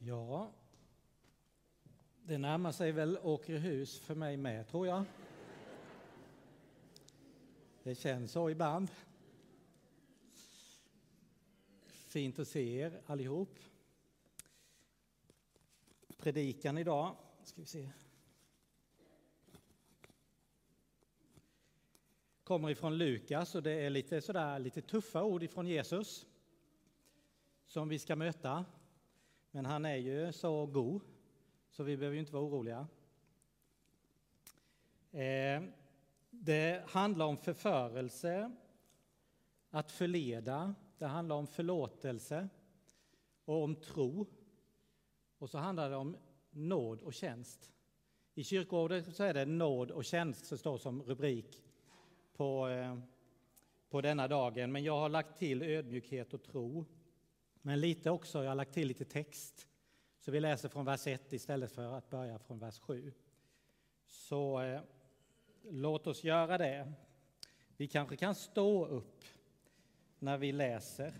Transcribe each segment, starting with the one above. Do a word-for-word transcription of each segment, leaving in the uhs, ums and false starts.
Ja, det närmar sig väl Åkerhus för mig med, tror jag. Det känns så ibland. Fint att se er allihop. Predikan idag, ska vi se. Kommer ifrån Lukas och det är lite sådär lite tuffa ord ifrån Jesus som vi ska möta. Men han är ju så god så vi behöver ju inte vara oroliga. Eh, det handlar om förförelse, att förleda. Det handlar om förlåtelse och om tro. Och så handlar det om nåd och tjänst. I kyrkoordet så är det nåd och tjänst som står som rubrik på, eh, på denna dagen. Men jag har lagt till ödmjukhet och tro. Men lite också, jag har lagt till lite text. Så vi läser från vers ett istället för att börja från vers sju. Så eh, låt oss göra det. Vi kanske kan stå upp när vi läser.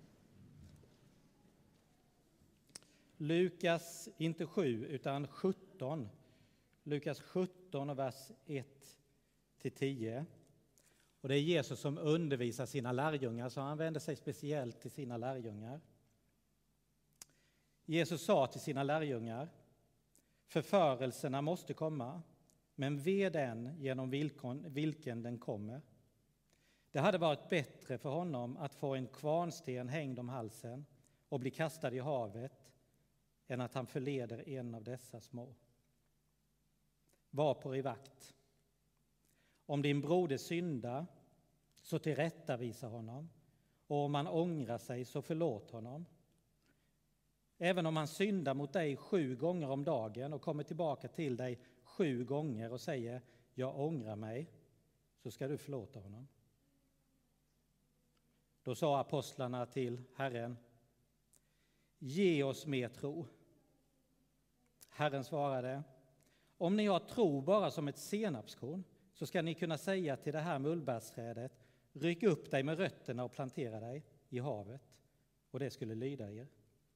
Lukas, inte sju utan sjutton. Lukas sjutton och vers ett till tio. Och det är Jesus som undervisar sina lärjungar, så han vänder sig speciellt till sina lärjungar. Jesus sa till sina lärjungar: förförelserna måste komma, men ve den genom vilken, vilken den kommer. Det hade varit bättre för honom att få en kvarnsten hängd om halsen och bli kastad i havet än att han förleder en av dessa små. Var på er vakt. Om din broder syndar, så tillrättavisa honom, och om han ångrar sig, så förlåt honom. Även om han syndar mot dig sju gånger om dagen och kommer tillbaka till dig sju gånger och säger jag ångrar mig, så ska du förlåta honom. Då sa apostlarna till Herren: ge oss mer tro. Herren svarade: om ni har tro bara som ett senapskorn, så ska ni kunna säga till det här mullbärsträdet: ryck upp dig med rötterna och plantera dig i havet, och det skulle lyda er.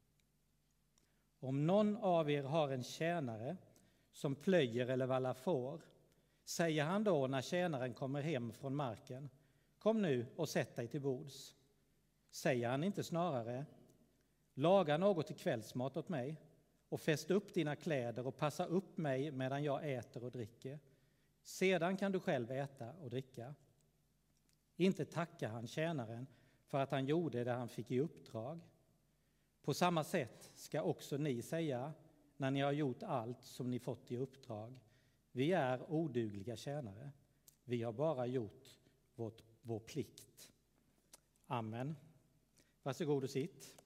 Om någon av er har en tjänare som plöjer eller vallar får, säger han då när tjänaren kommer hem från marken: kom nu och sätt dig till bords. Säger han inte snarare: laga något till kvällsmat åt mig och fäst upp dina kläder och passa upp mig medan jag äter och dricker. Sedan kan du själv äta och dricka. Inte tackar han tjänaren för att han gjorde det han fick i uppdrag. På samma sätt ska också ni säga när ni har gjort allt som ni fått i uppdrag: vi är odugliga tjänare. Vi har bara gjort vårt, vår plikt. Amen. Varsågod och sitt.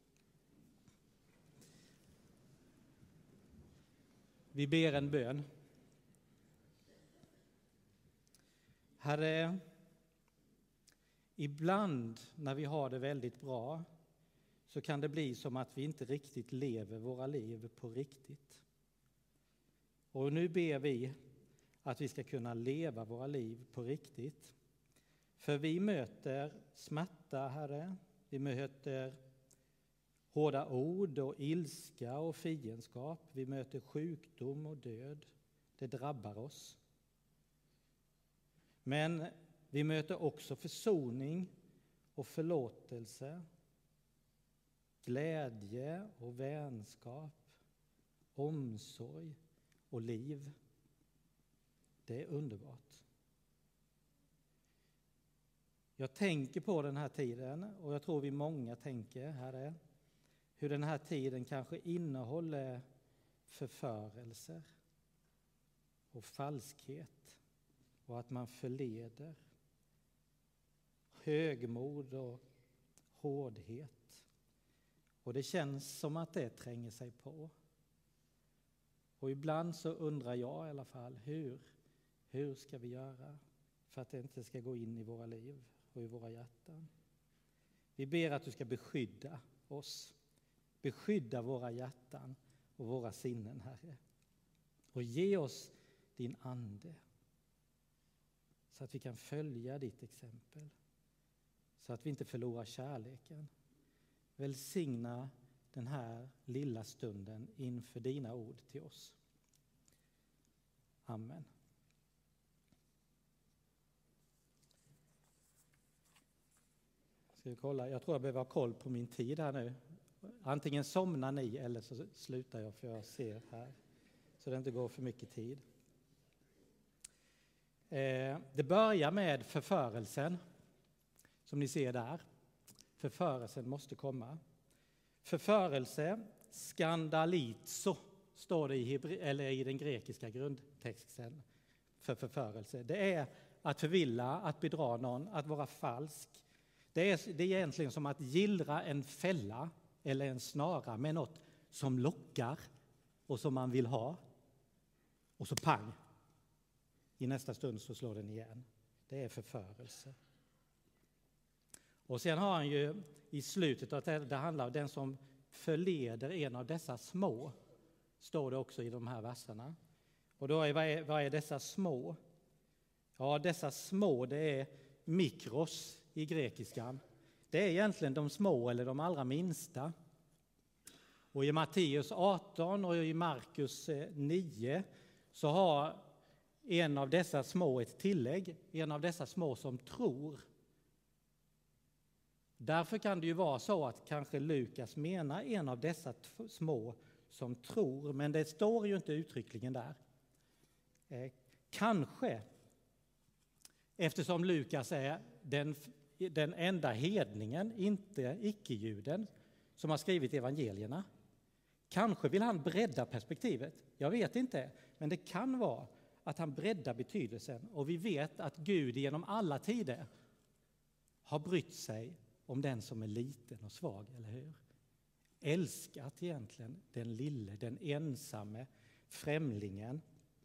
Vi ber en bön. Herre, ibland när vi har det väldigt bra så kan det bli som att vi inte riktigt lever våra liv på riktigt. Och nu ber vi att vi ska kunna leva våra liv på riktigt. För vi möter smärta, Herre. Vi möter hårda ord och ilska och fiendskap. Vi möter sjukdom och död. Det drabbar oss. Men vi möter också försoning och förlåtelse, glädje och vänskap, omsorg och liv. Det är underbart. Jag tänker på den här tiden, och jag tror vi många tänker, Herre, hur den här tiden kanske innehåller förförelser och falskhet och att man förleder, högmod och hårdhet. Och det känns som att det tränger sig på. Och ibland så undrar jag i alla fall, hur, hur ska vi göra för att det inte ska gå in i våra liv och i våra hjärtan? Vi ber att du ska beskydda oss, beskydda våra hjärtan och våra sinnen, Herre. Och ge oss din ande så att vi kan följa ditt exempel, så att vi inte förlorar kärleken. Välsigna den här lilla stunden inför dina ord till oss. Amen. Ska vi kolla? Jag tror jag behöver ha koll på min tid här nu. Antingen somnar ni eller så slutar jag, för jag ser här. Så det inte går för mycket tid. Eh, det börjar med förförelsen. Som ni ser där. Förförelsen måste komma. Förförelse, skandalizo, står det i, hebr- eller i den grekiska grundtexten för förförelse. Det är att förvilla, att bedra någon, att vara falsk. Det är, det är egentligen som att gillra en fälla eller en snara med något som lockar och som man vill ha. Och så pang! I nästa stund så slår den igen. Det är förförelse. Och sen har han ju i slutet att det handlar om den som förleder en av dessa små. Står det också i de här verserna. Och då är vad, är vad är dessa små? Ja, dessa små, det är mikros i grekiskan. Det är egentligen de små eller de allra minsta. Och i Matteus arton och i Markus nio så har en av dessa små ett tillägg. En av dessa små som tror. Därför kan det ju vara så att kanske Lukas menar en av dessa t- små som tror. Men det står ju inte uttryckligen där. Eh, kanske, eftersom Lukas är den, den enda hedningen, inte icke-juden, som har skrivit evangelierna. Kanske vill han bredda perspektivet. Jag vet inte, men det kan vara att han breddar betydelsen. Och vi vet att Gud genom alla tider har brytt sig om den som är liten och svag, eller hur? Älskat egentligen den lille, den ensamme, främlingen.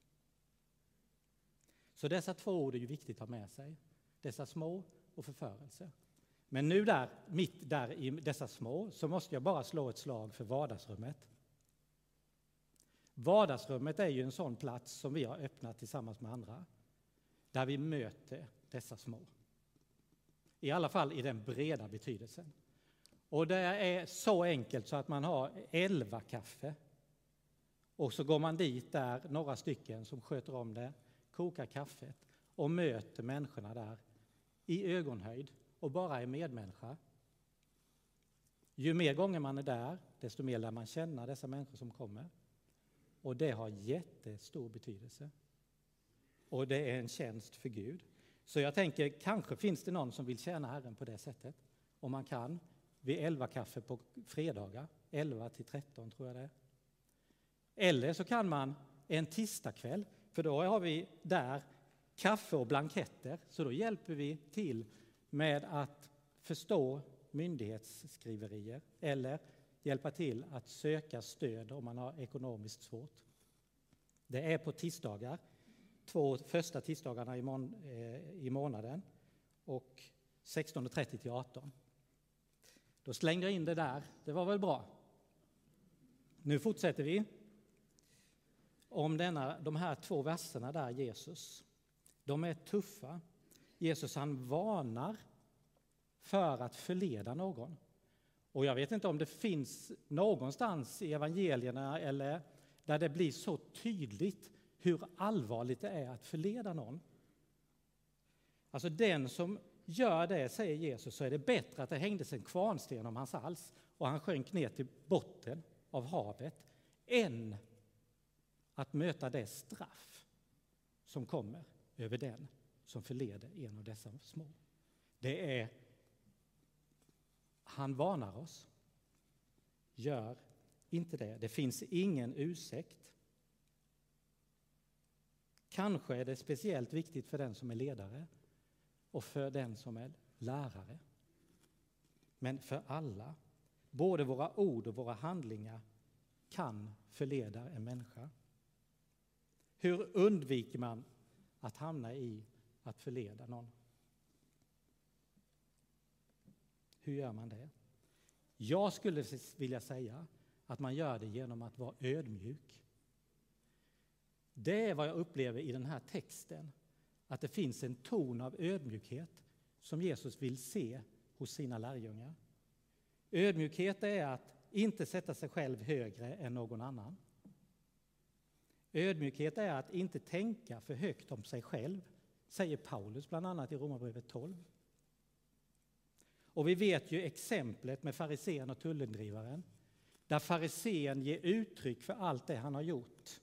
Så dessa två ord är ju viktigt att ha med sig. Dessa små och förförelse. Men nu där, mitt där i dessa små, så måste jag bara slå ett slag för vardagsrummet. Vardagsrummet är ju en sån plats som vi har öppnat tillsammans med andra. Där vi möter dessa små. I alla fall i den breda betydelsen. Och det är så enkelt så att man har elva kaffe. Och så går man dit där, några stycken som sköter om det, kokar kaffet och möter människorna där i ögonhöjd och bara är medmänniska. Ju mer gånger man är där, desto mer lär man känna dessa människor som kommer. Och det har jättestor betydelse. Och det är en tjänst för Gud. Så jag tänker, kanske finns det någon som vill tjäna Herren på det sättet. Om man kan, vid elva kaffe på fredagar, elva till tretton tror jag det är. Eller så kan man en tisdagkväll, för då har vi där kaffe och blanketter. Så då hjälper vi till med att förstå myndighetsskriverier eller hjälpa till att söka stöd om man har ekonomiskt svårt. Det är på tisdagar, två första tisdagarna i, mån, eh, i månaden och sexton trettio till arton. Då slängde jag in det där, det var väl bra. Nu fortsätter vi om denna, de här två verserna där Jesus. De är tuffa. Jesus han varnar för att förleda någon. Och jag vet inte om det finns någonstans i evangelierna eller där det blir så tydligt hur allvarligt det är att förleda någon. Alltså den som gör det, säger Jesus, så är det bättre att det hängdes en kvarnsten om hans hals och han sjönk ner till botten av havet än att möta det straff som kommer över den som förleder en av dessa små. Det är, han varnar oss. Gör inte det. Det finns ingen ursäkt. Kanske är det speciellt viktigt för den som är ledare och för den som är lärare. Men för alla, både våra ord och våra handlingar kan förleda en människa. Hur undviker man att hamna i att förleda någon? Hur gör man det? Jag skulle vilja säga att man gör det genom att vara ödmjuk. Det är vad jag upplever i den här texten. Att det finns en ton av ödmjukhet som Jesus vill se hos sina lärjungar. Ödmjukhet är att inte sätta sig själv högre än någon annan. Ödmjukhet är att inte tänka för högt om sig själv, säger Paulus bland annat i Romarbrevet tolv. Och vi vet ju exemplet med farisén och tullindrivaren, där farisén ger uttryck för allt det han har gjort.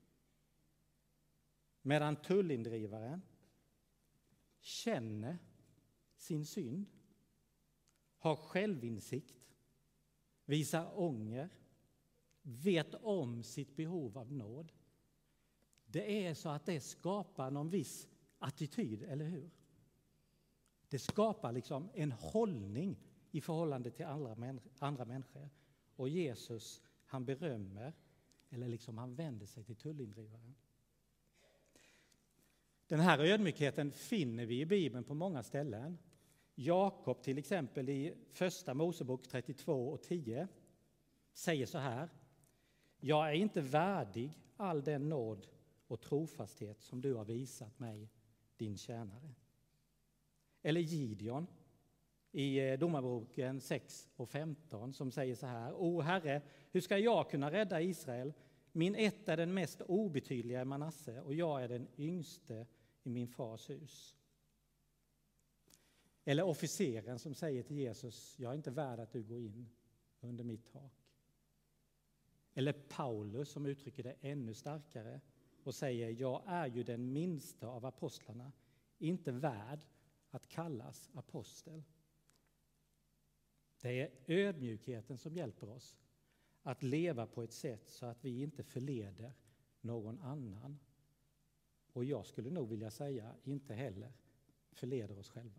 Medan tullindrivaren känner sin synd, har självinsikt, visar ånger, vet om sitt behov av nåd. Det är så att det skapar någon viss attityd, eller hur? Det skapar liksom en hållning i förhållande till andra, män, andra människor. Och Jesus, han berömmer, eller liksom han vänder sig till tullindrivaren. Den här ödmjukheten finner vi i Bibeln på många ställen. Jakob till exempel i första Mosebok trettiotvå och tio säger så här: jag är inte värdig all den nåd och trofasthet som du har visat mig, din tjänare. Eller Gideon i Domarboken sex och femton som säger så här: O Herre, hur ska jag kunna rädda Israel? Min ett är den mest obetydliga i Manasse och jag är den yngste i min fars hus. Eller officeren som säger till Jesus: jag är inte värd att du går in under mitt tak. Eller Paulus som uttrycker det ännu starkare och säger: jag är ju den minsta av apostlarna, inte värd att kallas apostel. Det är ödmjukheten som hjälper oss att leva på ett sätt så att vi inte förleder någon annan. Och jag skulle nog vilja säga inte heller förleder oss själva.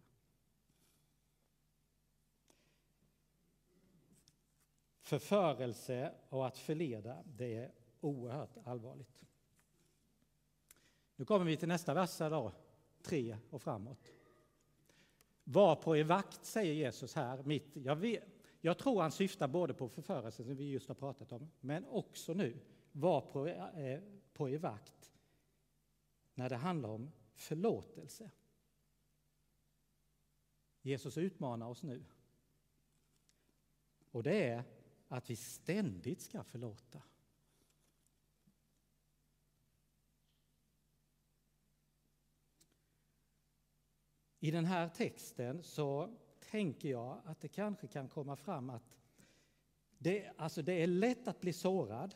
Förförelse och att förleda, det är oerhört allvarligt. Nu kommer vi till nästa vers då, tre och framåt. Var på er vakt, säger Jesus här. Mitt, jag, vet, jag tror han syftar både på förförelsen som vi just har pratat om, men också nu, var på, eh, på er vakt när det handlar om förlåtelse. Jesus utmanar oss nu. Och det är att vi ständigt ska förlåta. I den här texten så tänker jag att det kanske kan komma fram att det, alltså det är lätt att bli sårad.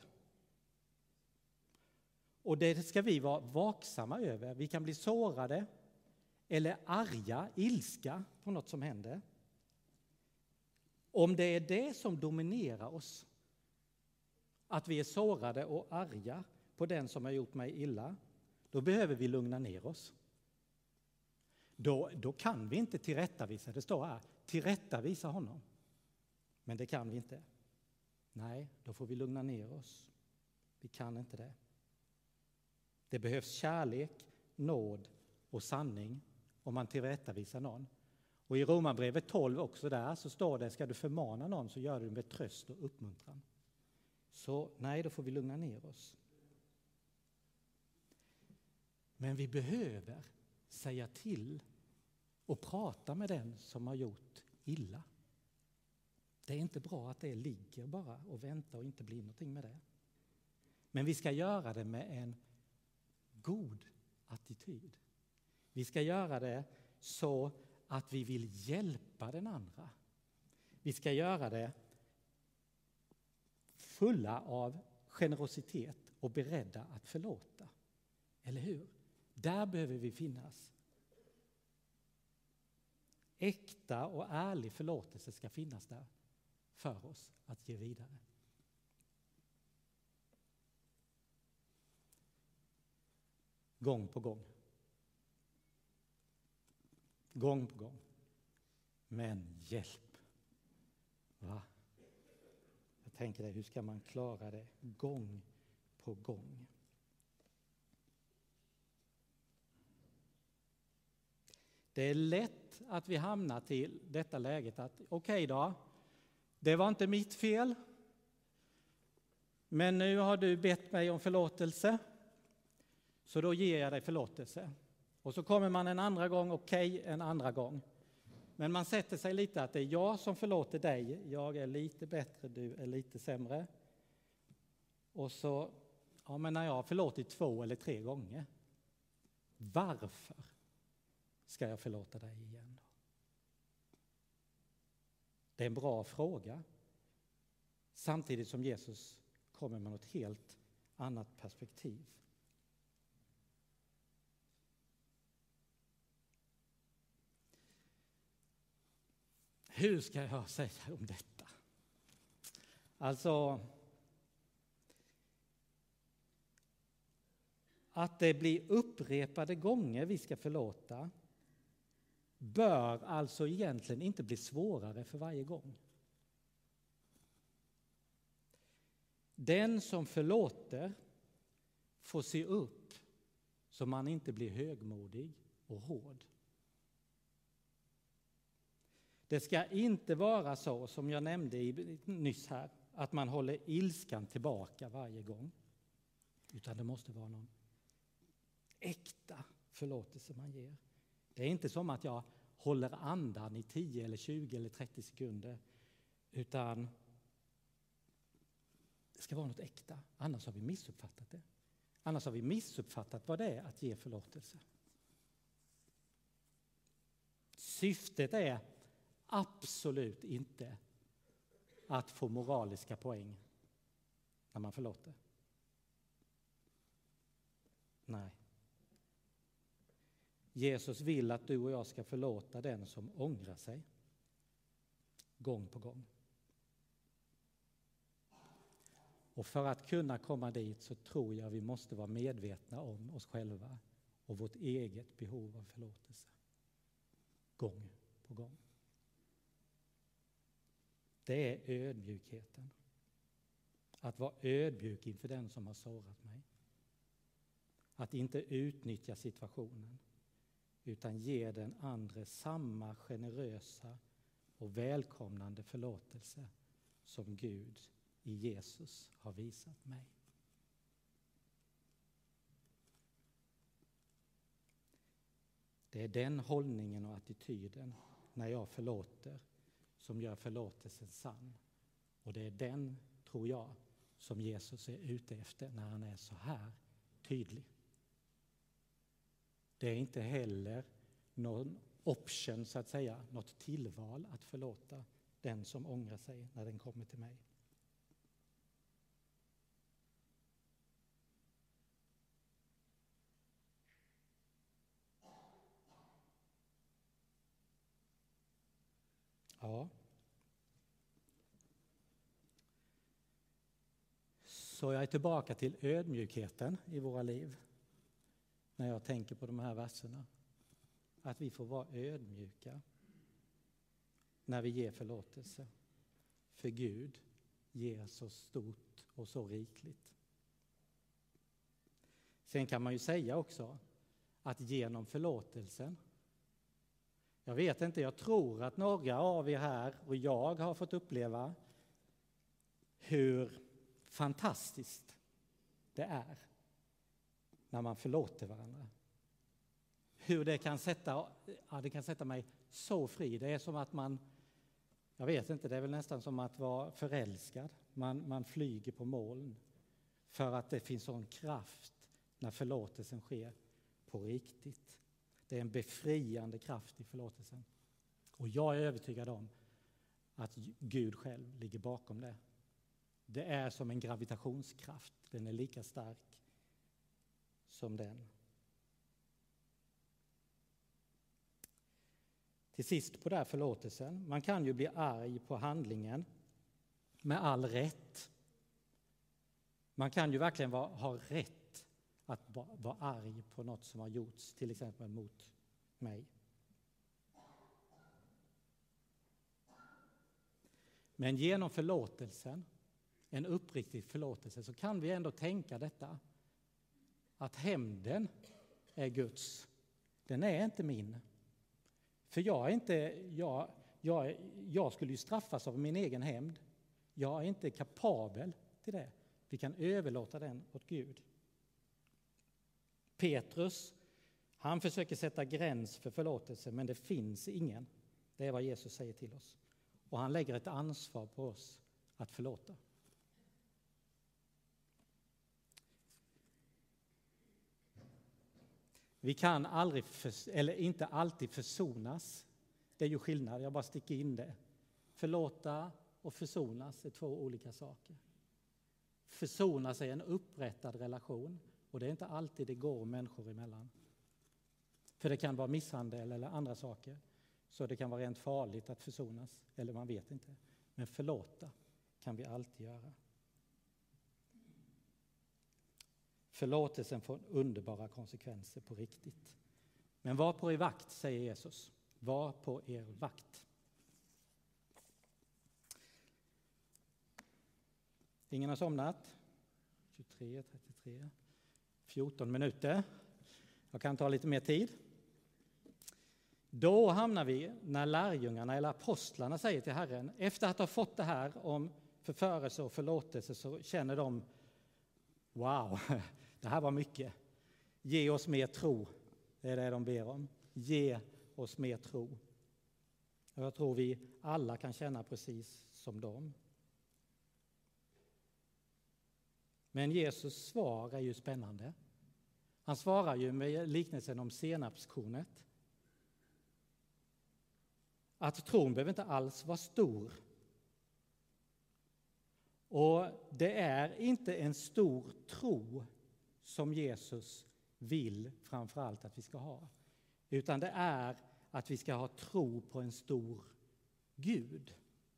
Och det ska vi vara vaksamma över. Vi kan bli sårade eller arga, ilska på något som händer. Om det är det som dominerar oss, att vi är sårade och arga på den som har gjort mig illa, då behöver vi lugna ner oss. Då, då kan vi inte tillrättavisa, det står här, tillrättavisa honom. Men det kan vi inte. Nej, då får vi lugna ner oss. Vi kan inte det. Det behövs kärlek, nåd och sanning om man tillrättavisar någon. Och i Romarbrevet tolv också där så står det: ska du förmana någon så gör du det med tröst och uppmuntran. Så nej, då får vi lugna ner oss. Men vi behöver säga till och prata med den som har gjort illa. Det är inte bra att det ligger bara och väntar och inte blir någonting med det. Men vi ska göra det med en god attityd. Vi ska göra det så att vi vill hjälpa den andra. Vi ska göra det fulla av generositet och beredda att förlåta. Eller hur? Där behöver vi finnas. Äkta och ärlig förlåtelse ska finnas där för oss att ge vidare. Gång på gång. Gång på gång. Men hjälp. Va? Jag tänker det, hur ska man klara det gång på gång? Det är lätt att vi hamnar till detta läget att okej okay då, det var inte mitt fel. Men nu har du bett mig om förlåtelse. Så då ger jag dig förlåtelse. Och så kommer man en andra gång, okej, okay, en andra gång. Men man sätter sig lite att det är jag som förlåter dig. Jag är lite bättre, du är lite sämre. Och så, ja men när jag har förlåtit två eller tre gånger. Varför ska jag förlåta dig igen då? Det är en bra fråga. Samtidigt som Jesus kommer med något helt annat perspektiv. Hur ska jag säga om detta? Alltså, att det blir upprepade gånger vi ska förlåta bör alltså egentligen inte bli svårare för varje gång. Den som förlåter får se upp så man inte blir högmodig och hård. Det ska inte vara så, som jag nämnde i, nyss här, att man håller ilskan tillbaka varje gång. Utan det måste vara någon äkta förlåtelse man ger. Det är inte som att jag håller andan i tio eller tjugo eller trettio sekunder. Utan det ska vara något äkta. Annars har vi missuppfattat det. Annars har vi missuppfattat vad det är att ge förlåtelse. Syftet är absolut inte att få moraliska poäng när man förlåter. Nej. Jesus vill att du och jag ska förlåta den som ångrar sig gång på gång. Och för att kunna komma dit så tror jag vi måste vara medvetna om oss själva och vårt eget behov av förlåtelse. Gång på gång. Det är ödmjukheten. Att vara ödmjuk inför den som har sårat mig. Att inte utnyttja situationen utan ge den andra samma generösa och välkomnande förlåtelse som Gud i Jesus har visat mig. Det är den hållningen och attityden när jag förlåter som gör förlåtelsen sann. Och det är den, tror jag, som Jesus är ute efter när han är så här tydlig. Det är inte heller någon option, så att säga, något tillval att förlåta den som ångrar sig när den kommer till mig. Ja. Så jag är tillbaka till ödmjukheten i våra liv när jag tänker på de här verserna. Att vi får vara ödmjuka när vi ger förlåtelse. För Gud ger så stort och så rikligt. Sen kan man ju säga också att genom förlåtelsen, jag vet inte, jag tror att några av er här och jag har fått uppleva hur fantastiskt det är när man förlåter varandra. Hur det kan sätta, ja, det kan sätta mig så fri. Det är som att man, jag vet inte, det är väl nästan som att vara förälskad. Man, man flyger på moln för att det finns sån kraft när förlåtelsen sker på riktigt. Det är en befriande kraft i förlåtelsen. Och jag är övertygad om att Gud själv ligger bakom det. Det är som en gravitationskraft. Den är lika stark som den. Till sist på den här förlåtelsen. Man kan ju bli arg på handlingen med all rätt. Man kan ju verkligen vara, ha rätt att vara arg på något som har gjorts, till exempel mot mig. Men genom förlåtelsen, en uppriktig förlåtelse, så kan vi ändå tänka detta. Att hämnden är Guds. Den är inte min. För jag är inte, jag, jag, jag skulle ju straffas av min egen hämnd. Jag är inte kapabel till det. Vi kan överlåta den åt Gud. Petrus, han försöker sätta gräns för förlåtelse, men det finns ingen. Det är vad Jesus säger till oss. Och han lägger ett ansvar på oss att förlåta. Vi kan aldrig, för, eller inte alltid försonas. Det är ju skillnad, jag bara sticker in det. Förlåta och försonas är två olika saker. Försonas är en upprättad relation, och det är inte alltid det går människor emellan. För det kan vara misshandel eller andra saker, så det kan vara rent farligt att försonas, eller man vet inte. Men förlåta kan vi alltid göra. Förlåtelsen får underbara konsekvenser på riktigt. Men var på er vakt, säger Jesus. Var på er vakt. Ingen har somnat. tjugotre, trettiotre, fjorton minuter. Jag kan ta lite mer tid. Då hamnar vi när lärjungarna eller apostlarna säger till Herren, efter att ha fått det här om förförelse och förlåtelse, så känner de, wow, det här var mycket. Ge oss mer tro. Det är det de ber om. Ge oss mer tro. Och jag tror vi alla kan känna precis som dem. Men Jesus svar är ju spännande. Han svarar ju med liknelsen om senapskornet. Att tron behöver inte alls vara stor. Och det är inte en stor tro som Jesus vill framförallt att vi ska ha. Utan det är att vi ska ha tro på en stor Gud.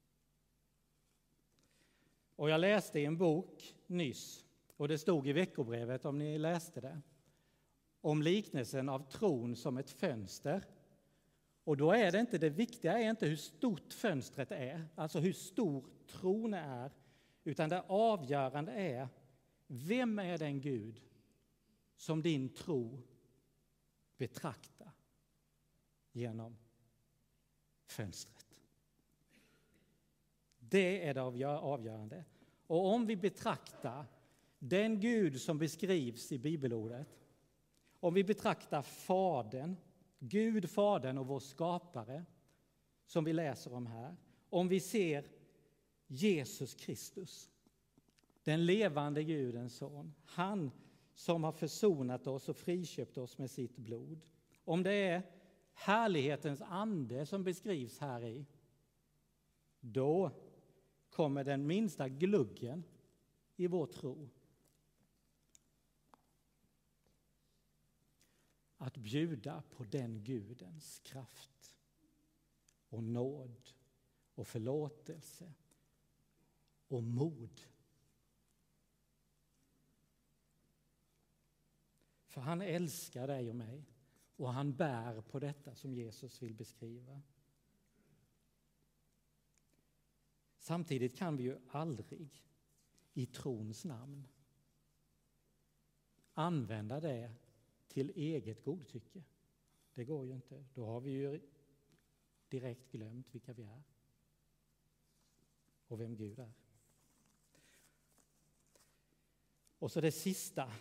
Och jag läste i en bok nyss, och det stod i veckobrevet om ni läste det, om liknelsen av tron som ett fönster. Och då är det inte, det viktiga är inte hur stort fönstret är, alltså hur stor tron är, utan det avgörande är, vem är den Gud som din tro betraktar genom fönstret? Det är det avgörande. Och om vi betraktar den Gud som beskrivs i bibelordet, om vi betraktar Fadern, Gud, Fadern och vår skapare, som vi läser om här, om vi ser Jesus Kristus, den levande Gudens son, han som har försonat oss och friköpt oss med sitt blod, om det är härlighetens ande som beskrivs här i, då kommer den minsta gluggen i vår tro att bjuda på den Gudens kraft och nåd och förlåtelse och mod. För han älskar dig och mig, och han bär på detta som Jesus vill beskriva. Samtidigt kan vi ju aldrig i trons namn använda det till eget godtycke. Det går ju inte. Då har vi ju direkt glömt vilka vi är och vem Gud är. Och så det sista.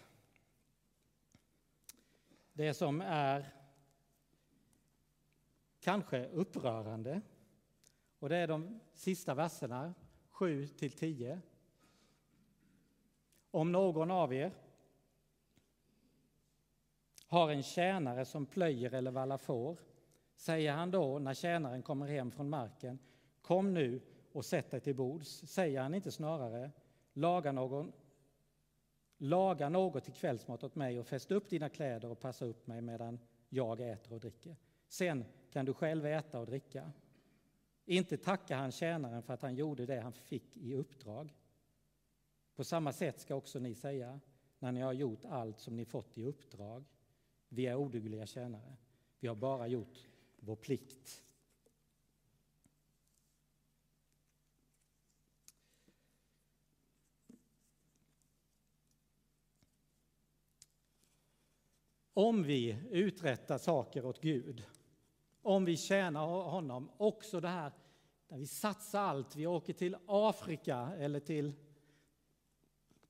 Det som är kanske upprörande, och det är de sista verserna, sju till tio. Om någon av er har en tjänare som plöjer eller vallar får, säger han då när tjänaren kommer hem från marken, kom nu och sätt dig till bords. Säger han inte snarare, laga någon Laga något till kvällsmat åt mig och fäst upp dina kläder och passa upp mig medan jag äter och dricker. Sen kan du själv äta och dricka. Inte tackar han tjänaren för att han gjorde det han fick i uppdrag. På samma sätt ska också ni säga, när ni har gjort allt som ni fått i uppdrag. Vi är odugliga tjänare. Vi har bara gjort vår plikt. Om vi uträttar saker åt Gud, om vi tjänar honom, också det här där vi satsar allt, vi åker till Afrika eller till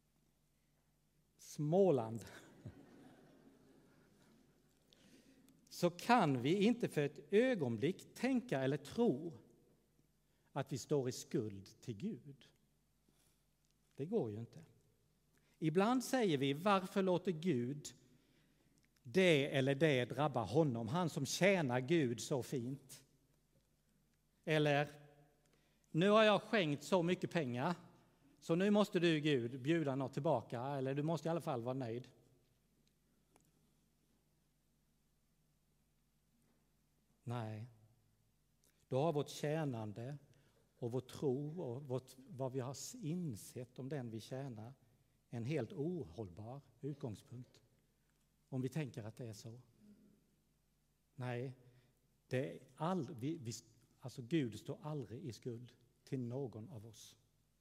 Småland, så kan vi inte för ett ögonblick tänka eller tro att vi står i skuld till Gud. Det går ju inte. Ibland säger vi, varför låter Gud det eller det drabba honom, han som tjänar Gud så fint? Eller, nu har jag skänkt så mycket pengar, så nu måste du Gud bjuda något tillbaka, eller du måste i alla fall vara nöjd. Nej, då har vårt tjänande och vår tro och vårt, vad vi har insett om den vi tjänar en helt ohållbar utgångspunkt. Om vi tänker att det är så. Nej, det är all, vi, vi, alltså Gud står aldrig i skuld till någon av oss.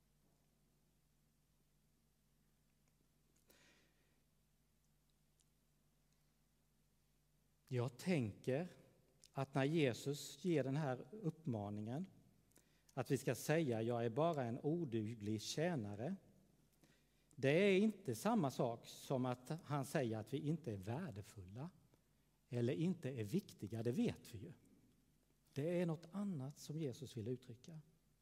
Jag tänker att när Jesus ger den här uppmaningen att vi ska säga jag är bara en oduglig tjänare, det är inte samma sak som att han säger att vi inte är värdefulla eller inte är viktiga, det vet vi ju. Det är något annat som Jesus vill uttrycka.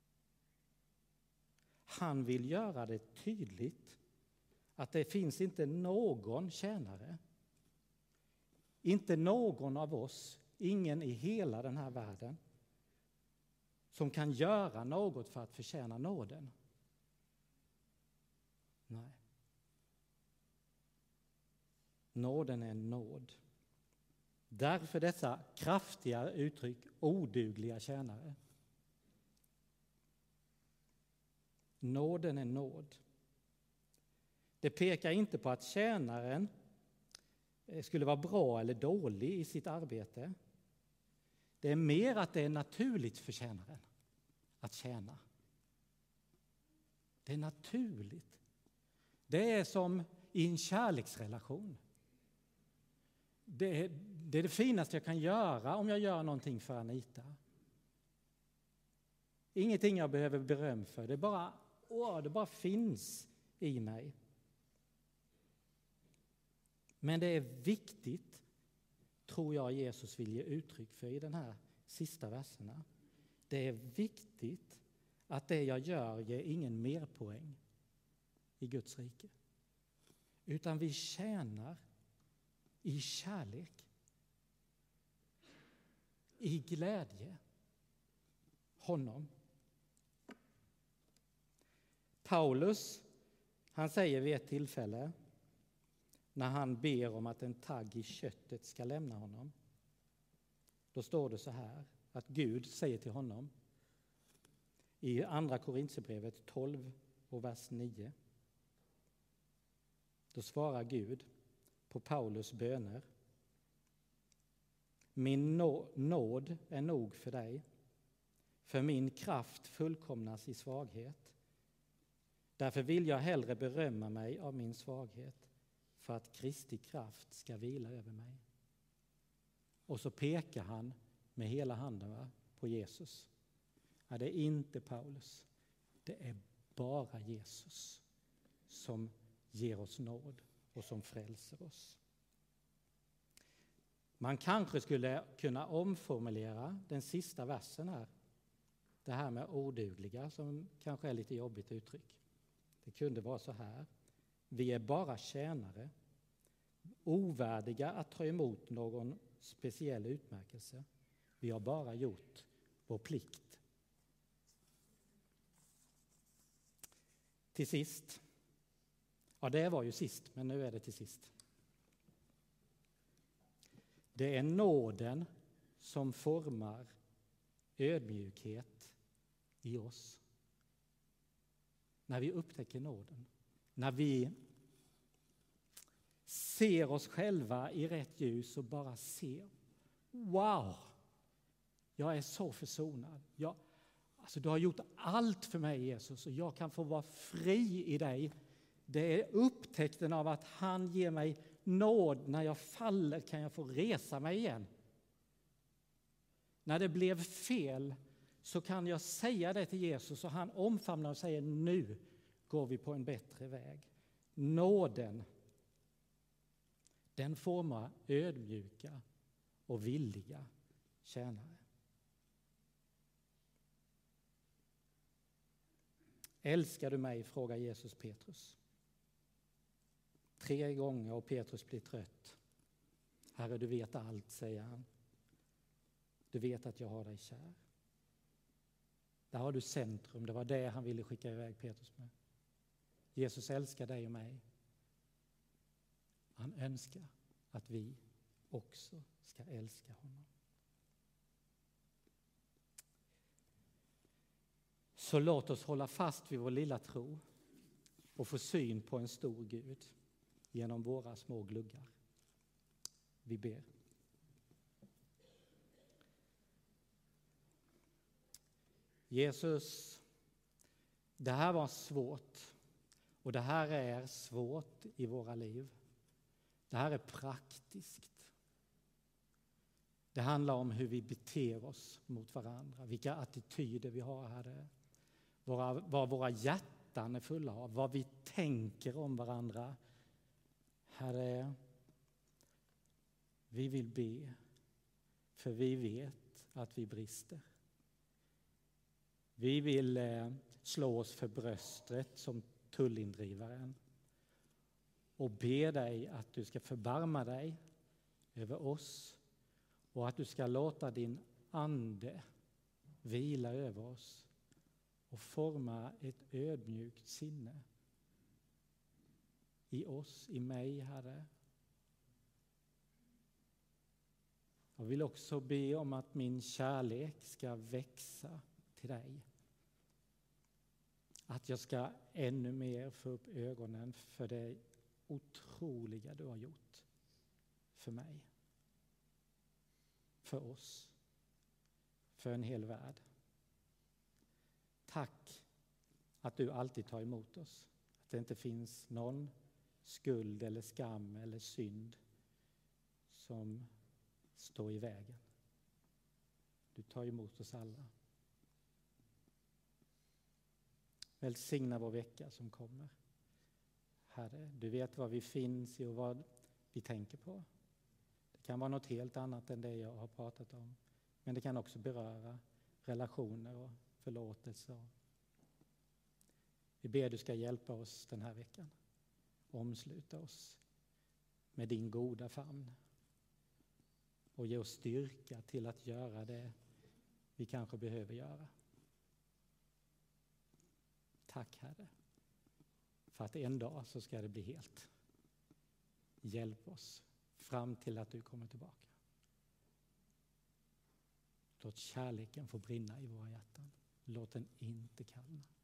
Han vill göra det tydligt att det finns inte någon tjänare, inte någon av oss, ingen i hela den här världen som kan göra något för att förtjäna nåden. Nej. Nåden är nåd. Därför dessa kraftiga uttryck, odugliga tjänare. Nåden är nåd. Det pekar inte på att tjänaren skulle vara bra eller dålig i sitt arbete. Det är mer att det är naturligt för tjänaren att tjäna. Det är naturligt. Det är som i en kärleksrelation. Det är, det är det finaste jag kan göra om jag gör någonting för Anita. Ingenting jag behöver beröm för. Det bara, åh, det bara finns i mig. Men det är viktigt, tror jag Jesus vill ge uttryck för i den här sista verserna. Det är viktigt att det jag gör ger ingen merpoäng i Guds rike. Utan vi tjänar i kärlek, i glädje, honom. Paulus, han säger vid ett tillfälle när han ber om att en tagg i köttet ska lämna honom. Då står det så här att Gud säger till honom i andra Korinthierbrevet tolv och vers nio. Då svarar Gud på Paulus böner. Min nåd är nog för dig, för min kraft fullkomnas i svaghet. Därför vill jag hellre berömma mig av min svaghet, för att Kristi kraft ska vila över mig. Och så pekar han med hela handen, va, på Jesus. Ja, det är inte Paulus. Det är bara Jesus som ger oss nåd och som frälser oss. Man kanske skulle kunna omformulera den sista versen här. Det här med odugliga som kanske är lite jobbigt uttryck. Det kunde vara så här. Vi är bara tjänare, ovärdiga att ta emot någon speciell utmärkelse. Vi har bara gjort vår plikt. Till sist. Ja, det var ju sist, men nu är det till sist. Det är nåden som formar ödmjukhet i oss. När vi upptäcker nåden. När vi ser oss själva i rätt ljus och bara ser. Wow! Jag är så försonad. Jag, alltså du har gjort allt för mig, Jesus, och jag kan få vara fri i dig. Det är upptäckten av att han ger mig nåd. När jag faller kan jag få resa mig igen. När det blev fel så kan jag säga det till Jesus och han omfamnar och säger nu går vi på en bättre väg. Nåden, den formar ödmjuka och villiga tjänare. Älskar du mig? Frågar Jesus Petrus. Tre gånger och Petrus blir trött. Herre, du vet allt, säger han. Du vet att jag har dig kär. Där har du centrum. Det var det han ville skicka iväg Petrus med. Jesus älskar dig och mig. Han önskar att vi också ska älska honom. Så låt oss hålla fast vid vår lilla tro och få syn på en stor Gud genom våra små gluggar. Vi ber. Jesus, det här var svårt och det här är svårt i våra liv. Det här är praktiskt. Det handlar om hur vi beter oss mot varandra, vilka attityder vi har här. Våra, vad våra hjärtan är fulla av, vad vi tänker om varandra. Herre, vi vill be, för vi vet att vi brister. Vi vill eh, slå oss för bröstet som tullindrivaren och be dig att du ska förbarma dig över oss och att du ska låta din ande vila över oss och forma ett ödmjukt sinne i oss, i mig, Herre. Jag vill också be om att min kärlek ska växa till dig. Att jag ska ännu mer få upp ögonen för det otroliga du har gjort för mig. För oss. För en hel värld. Tack att du alltid tar emot oss. Att det inte finns någon skuld eller skam eller synd som står i vägen. Du tar emot oss alla. Välsigna vår vecka som kommer. Herre, du vet vad vi finns i och vad vi tänker på. Det kan vara något helt annat än det jag har pratat om. Men det kan också beröra relationer och förlåtelse. Vi ber du ska hjälpa oss den här veckan. Omsluta oss med din goda famn. Och ge oss styrka till att göra det vi kanske behöver göra. Tack Herre, för att en dag så ska det bli helt. Hjälp oss fram till att du kommer tillbaka. Låt kärleken få brinna i våra hjärtan. Låt den inte kallna.